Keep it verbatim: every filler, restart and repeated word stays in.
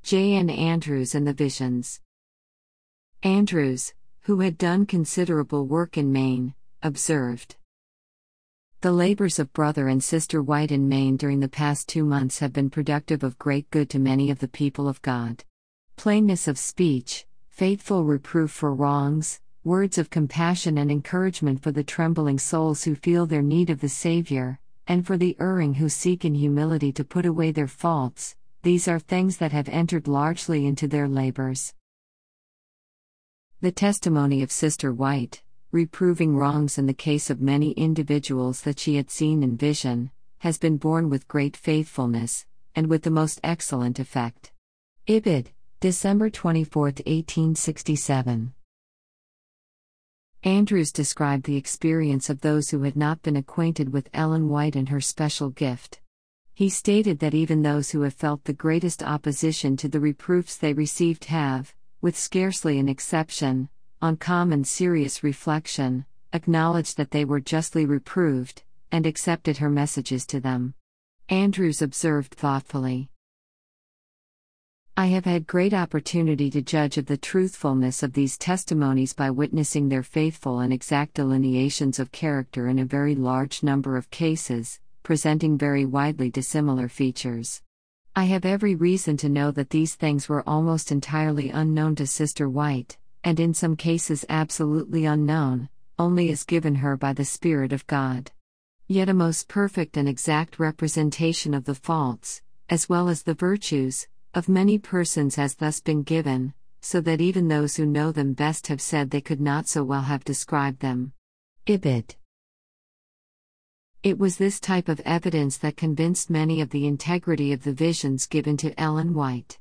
J N Andrews and the Visions. Andrews, who had done considerable work in Maine, observed, "The labors of Brother and Sister White in Maine during the past two months have been productive of great good to many of the people of God. Plainness of speech, faithful reproof for wrongs, words of compassion and encouragement for the trembling souls who feel their need of the Savior, and for the erring who seek in humility to put away their faults, these are things that have entered largely into their labors." The testimony of Sister White, reproving wrongs in the case of many individuals that she had seen in vision, has been borne with great faithfulness, and with the most excellent effect. Ibid, December twenty-fourth, eighteen sixty-seven. Andrews described the experience of those who had not been acquainted with Ellen White and her special gift. He stated that even those who have felt the greatest opposition to the reproofs they received have, with scarcely an exception, on calm and serious reflection, acknowledged that they were justly reproved, and accepted her messages to them. Andrews observed thoughtfully, "I have had great opportunity to judge of the truthfulness of these testimonies by witnessing their faithful and exact delineations of character in a very large number of cases, presenting very widely dissimilar features. I have every reason to know that these things were almost entirely unknown to Sister White, and in some cases absolutely unknown, only as given her by the Spirit of God. Yet a most perfect and exact representation of the faults, as well as the virtues, of many persons has thus been given, so that even those who know them best have said they could not so well have described them." Ibid. It was this type of evidence that convinced many of the integrity of the visions given to Ellen White.